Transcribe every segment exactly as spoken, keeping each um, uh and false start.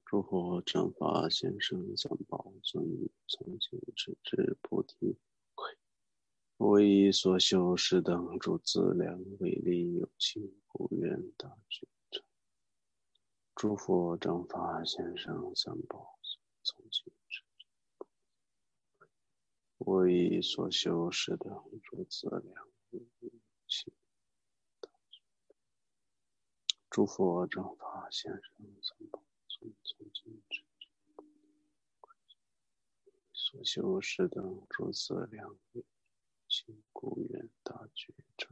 诸佛正法先生三宝尊，从前持至菩提慧，为以所修是等诸资粮，为利有情，故愿大觉成。诸佛正法先生三宝尊，从前持至菩提慧，为以所修是等诸资粮，为利有情，大觉成。诸佛正法先生三宝尊，从前持至所修是等诸资粮，为请故愿大觉成。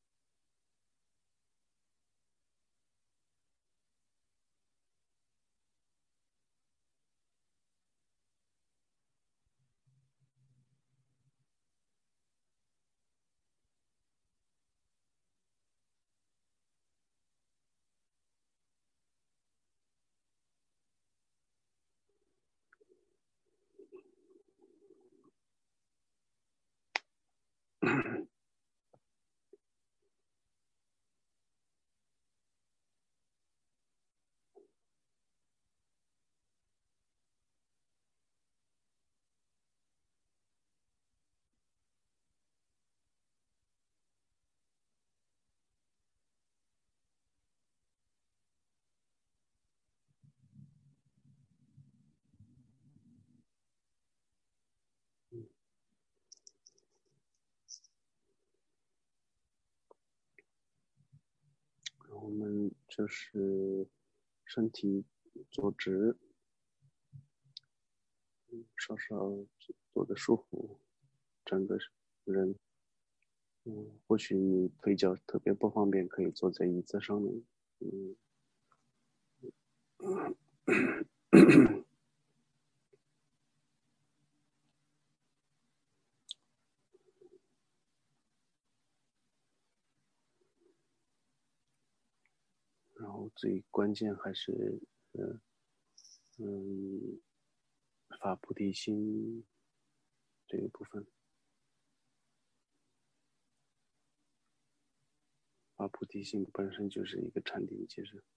我们就是身体坐直，稍稍坐的舒服，整个人，嗯，或许你腿脚特别不方便，可以坐在椅子上面，嗯。然后最关键还是，呃，嗯，发菩提心这个部分。发菩提心本身就是一个禅定阶段。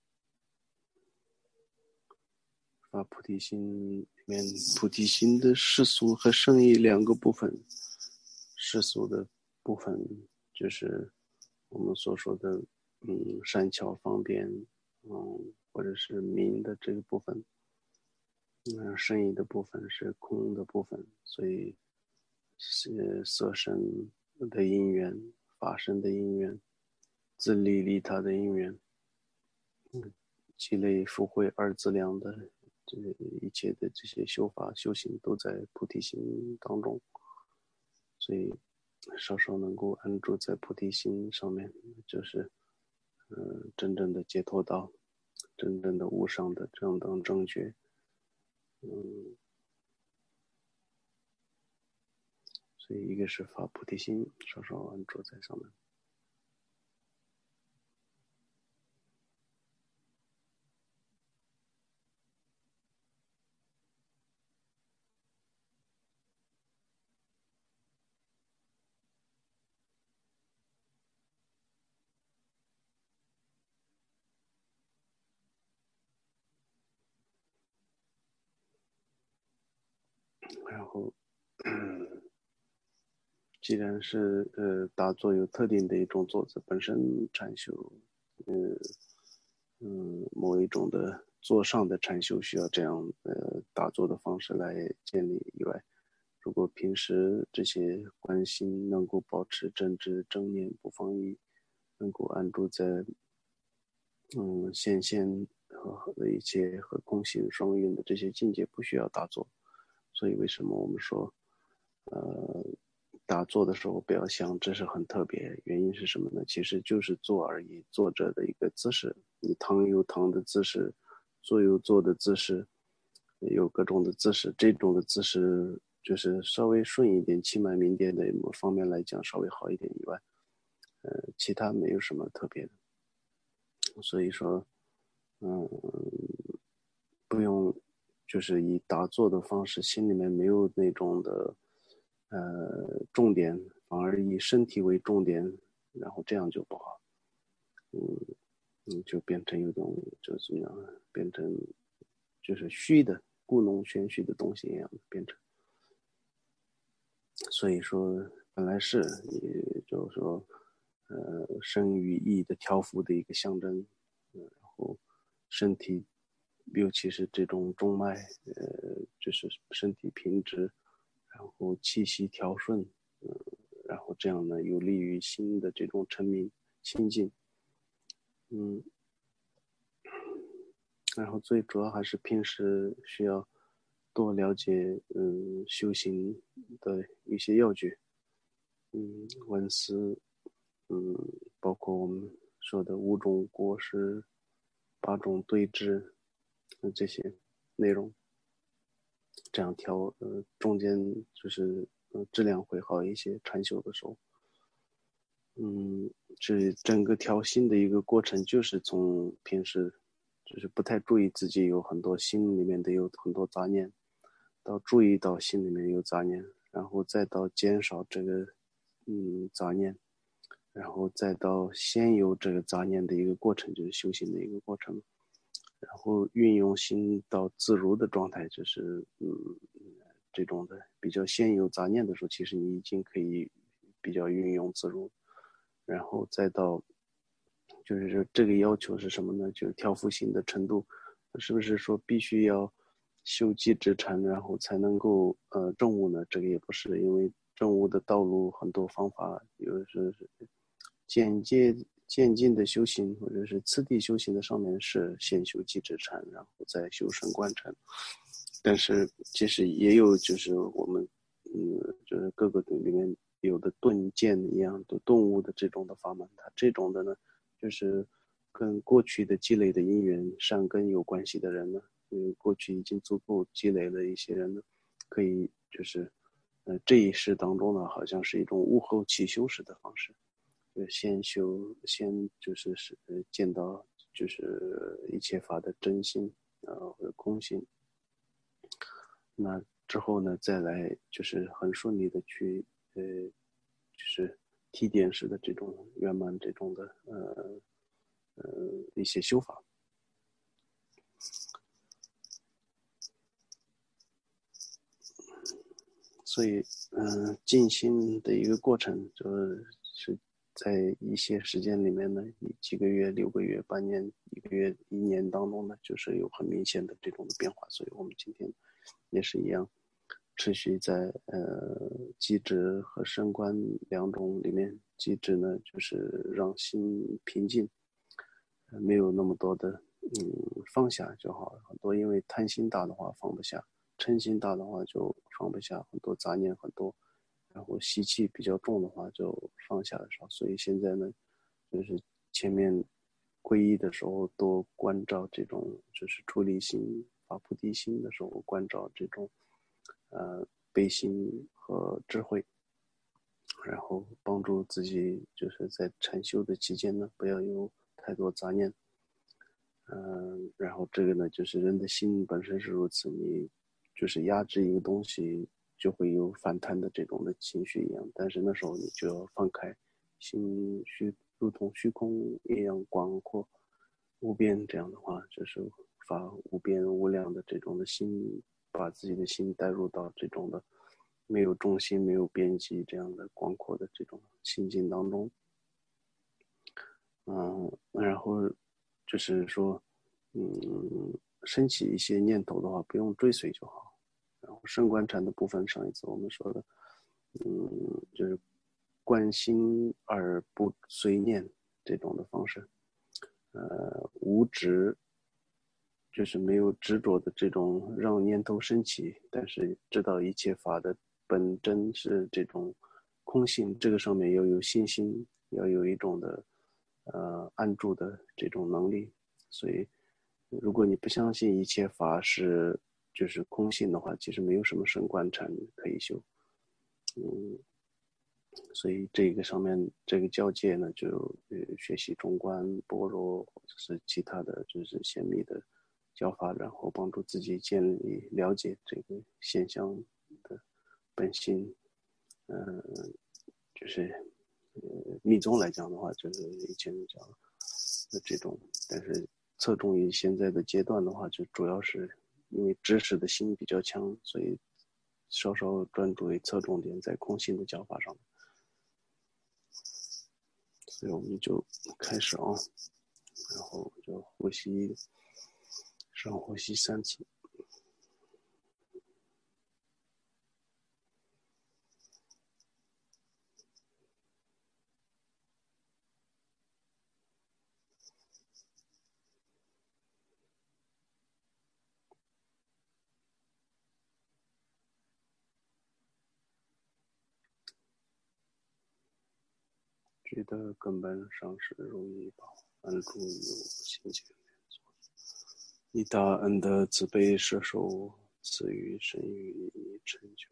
发菩提心里面，菩提心的世俗和圣意两个部分。世俗的部分就是我们所说的，嗯，善巧方便，嗯，或者是明的这个部分。嗯，圣意的部分是空的部分，所以是色身的因缘、法身的因缘、自利利他的因缘，嗯，积累福慧二资粮的这一切的这些修法修行都在菩提心当中，所以稍稍能够安住在菩提心上面，就是呃真正的解脱道，真正的无上的正等正觉。嗯，所以一个是发菩提心，稍稍安住在上面。然后，嗯，既然是呃打坐有特定的一种坐姿，本身禅修，呃嗯某一种的坐上的禅修需要这样呃打坐的方式来建立以外，如果平时这些观心能够保持正知正念不放逸，能够安住在嗯显现和和一切和空性双运的这些境界，不需要打坐。所以为什么我们说，呃，打坐的时候不要想这是很特别，原因是什么呢？其实就是坐而已，坐着的一个姿势，你躺有躺的姿势，坐有坐的姿势，有各种的姿势，这种的姿势就是稍微顺一点、气脉明点的某方面来讲稍微好一点以外，呃，其他没有什么特别的。所以说，嗯，不用就是以打坐的方式，心里面没有那种的呃重点，反而以身体为重点，然后这样就不好。嗯嗯，就变成有种就怎么样，变成就是虚的故弄玄虚的东西一样的变成。所以说本来是也就是说呃生与义的条幅的一个象征，呃、然后身体尤其是这种中脉呃就是身体平直，然后气息调顺，呃、然后这样呢有利于心的这种沉迷心境。嗯，然后最主要还是平时需要多了解嗯修行的一些要诀，嗯文思，嗯包括我们说的五种过失、八种对治，呃这些内容，这样调呃中间就是呃质量会好一些，禅修的时候。嗯，这整个调心的一个过程，就是从平时就是不太注意自己有很多心里面的有很多杂念，到注意到心里面有杂念，然后再到减少这个嗯杂念，然后再到先有这个杂念的一个过程，就是修行的一个过程，然后运用心到自如的状态，就是嗯这种的比较先有杂念的时候，其实你已经可以比较运用自如。然后再到，就是这个要求是什么呢？就是调伏心的程度，是不是说必须要修寂止禅，然后才能够呃证悟呢？这个也不是，因为证悟的道路很多方法，有的是间接渐进的修行，或者是次第修行的上面是先修寂止禅，然后再修升观禅。但是其实也有就是我们嗯就是各个里面有的顿渐一样的顿悟的这种的法门，它这种的呢就是跟过去的积累的因缘善根有关系的人呢，嗯过去已经足够积累了一些人呢，可以就是呃这一世当中呢好像是一种悟后起修式的方式，就先修先就是是见到就是一切法的真心啊或者空性，那之后呢，再来就是很顺利的去，呃，就是提点式的这种圆满这种的，呃呃一些修法。所以，嗯、呃，静心的一个过程，就是在一些时间里面呢，几个月、六个月、半年、一个月、一年当中呢，就是有很明显的这种的变化。所以我们今天也是一样。持续在呃机制和升观两种里面，机制呢就是让心平静，没有那么多的嗯放下就好了。很多因为贪心大的话放不下，嗔心大的话就放不下，很多杂念很多，然后习气比较重的话就放下的少。所以现在呢，就是前面皈依的时候多关照这种就是出离心、发菩提心的时候关照这种。呃，悲心和智慧，然后帮助自己就是在禅修的期间呢，不要有太多杂念。嗯、呃，然后这个呢，就是人的心本身是如此，你就是压制一个东西，就会有反弹的这种的情绪一样。但是那时候你就要放开，心虚如同虚空一样广阔无边。这样的话，就是发无边无量的这种的心。把自己的心带入到这种的没有中心、没有边际这样的广阔的这种心境当中，嗯，然后就是说，嗯，升起一些念头的话，不用追随就好。然后升观禅的部分，上一次我们说的，嗯，就是观心而不随念这种的方式，呃，无执。就是没有执着的这种让念头升起，但是知道一切法的本真是这种空性，这个上面要有信心，要有一种的呃安住的这种能力。所以，如果你不相信一切法是就是空性的话，其实没有什么升观禅可以修。嗯，所以这个上面这个交界呢，就呃学习中观、般若或者是其他的就是显密的教法，然后帮助自己建立了解这个现象的本性。嗯、呃，就是呃密宗来讲的话，就是以前讲的这种，但是侧重于现在的阶段的话，就主要是因为知识的心比较强，所以稍稍专注于侧重点在空性的教法上。所以我们就开始啊，然后就呼吸，深呼吸三次。觉得根本上是容易把安住于心间。以大恩的慈悲摄受，赐予生于你成就。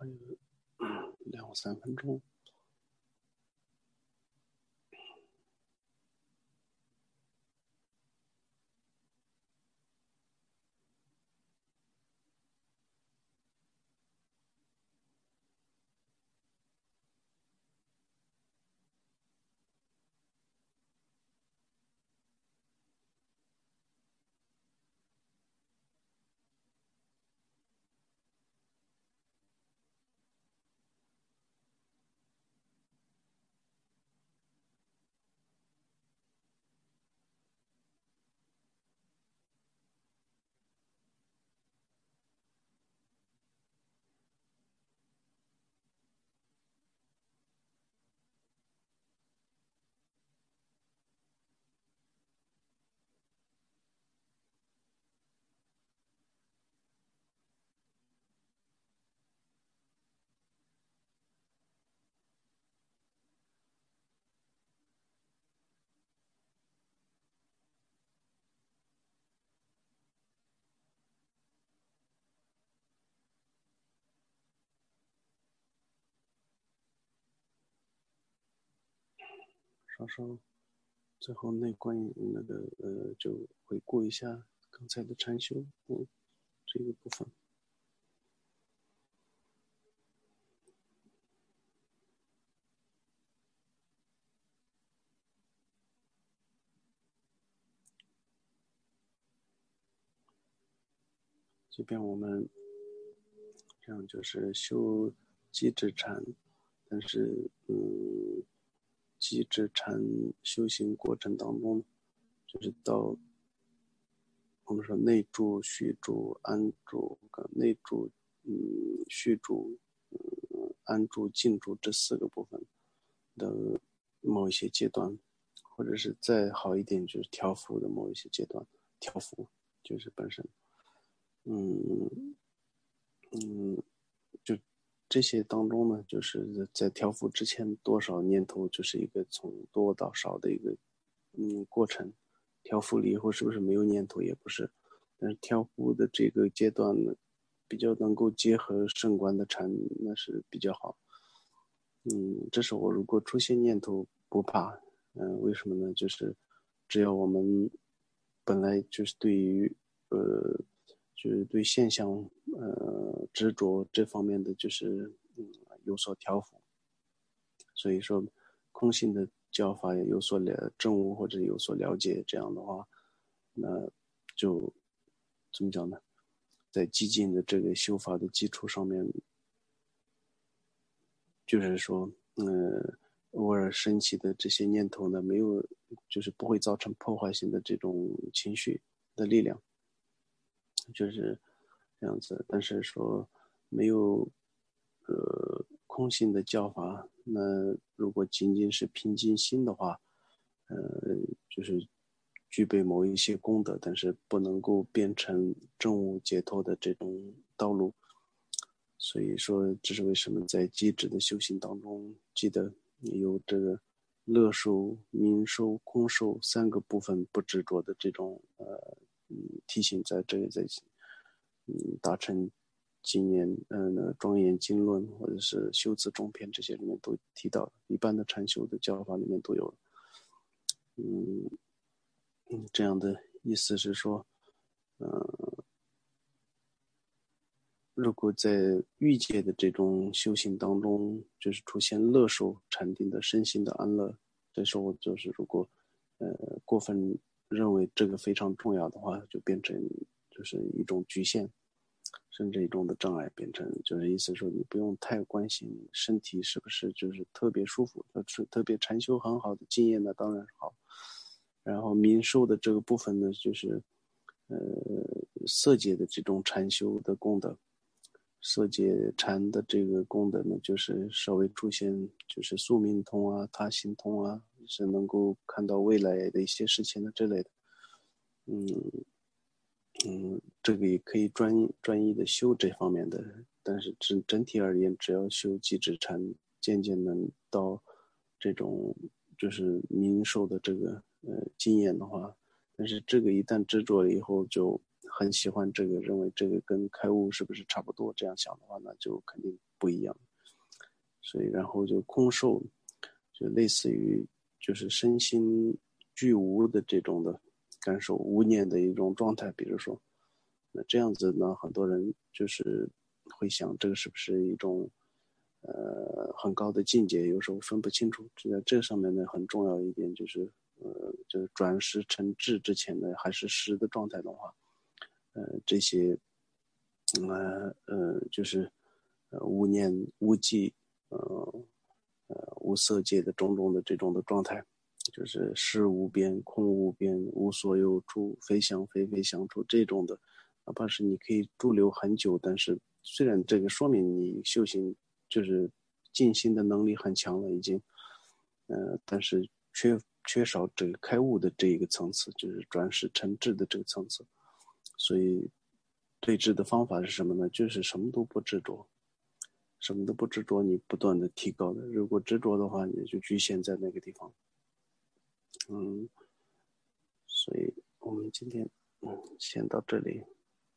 还有两三分钟。稍稍，最后那关于那个呃，就回顾一下刚才的禅修，嗯，这个部分。即便我们这样就是修寂止禅，但是嗯，寂止禅修行过程当中，就是到我们说内住、续住、安住、内住、嗯、续住、嗯、安住、静住这四个部分的某一些阶段，或者是再好一点就是调伏的某一些阶段，调伏就是本身，嗯嗯，就这些当中呢，就是在调伏之前多少念头，就是一个从多到少的一个嗯过程。调伏了以后是不是没有念头也不是，但是调伏的这个阶段呢，比较能够结合圣观的禅，那是比较好。嗯，这时候如果出现念头不怕，嗯、呃，为什么呢？就是只要我们本来就是对于呃，就是对现象呃执着这方面的就是嗯有所调伏，所以说空性的教法也有所了证悟或者有所了解，这样的话，那就怎么讲呢？在激进的这个修法的基础上面，就是说，嗯，偶尔升起的这些念头呢，没有，就是不会造成破坏性的这种情绪的力量，就是这样子。但是说没有，呃，空性的教法，那如果仅仅是平静心的话，呃，就是具备某一些功德，但是不能够变成证悟解脱的这种道路。所以说，这是为什么在机制的修行当中，记得有这个乐受、明受、空受三个部分不执着的这种呃嗯提醒，在这个在嗯大乘经验嗯、呃、庄严经论或者是修辞中篇这些里面都提到，一般的禅修的教法里面都有。嗯嗯，这样的意思是说，嗯、呃。如果在欲界的这种修行当中，就是出现乐受禅定的身心的安乐，这时候就是如果，呃，过分认为这个非常重要的话，就变成就是一种局限，甚至一种的障碍，变成就是意思说你不用太关心身体是不是就是特别舒服，是特别禅修很好的经验呢，当然好。然后民受的这个部分呢，就是呃色界的这种禅修的功德。色界禅的这个功德呢，就是稍微出现就是宿命通啊、他心通啊，是能够看到未来的一些事情的之类的。嗯嗯，这个也可以专专一的修这方面的，但是整整体而言，只要修寂止禅，渐渐能到这种就是明受的这个呃经验的话，但是这个一旦执着了以后，就很喜欢这个，认为这个跟开悟是不是差不多？这样想的话，那就肯定不一样。所以，然后就空受，就类似于就是身心俱无的这种的感受，无念的一种状态。比如说，那这样子呢，很多人就是会想，这个是不是一种呃很高的境界？有时候分不清楚。就在这上面呢，很重要一点就是，呃，就是转识成智之前呢，还是识的状态的话，呃，这些，呃呃，就是呃无念无记，呃呃无色界的种种的这种的状态，就是识无边、空无边、无所有处、非想非非想处这种的，哪怕是你可以驻留很久，但是虽然这个说明你修行就是静心的能力很强了已经，呃，但是缺缺少这个开悟的这一个层次，就是转识成智的这个层次。所以对治的方法是什么呢？就是什么都不执着，什么都不执着，你不断的提高的。如果执着的话，你就局限在那个地方。嗯，所以我们今天嗯先到这里。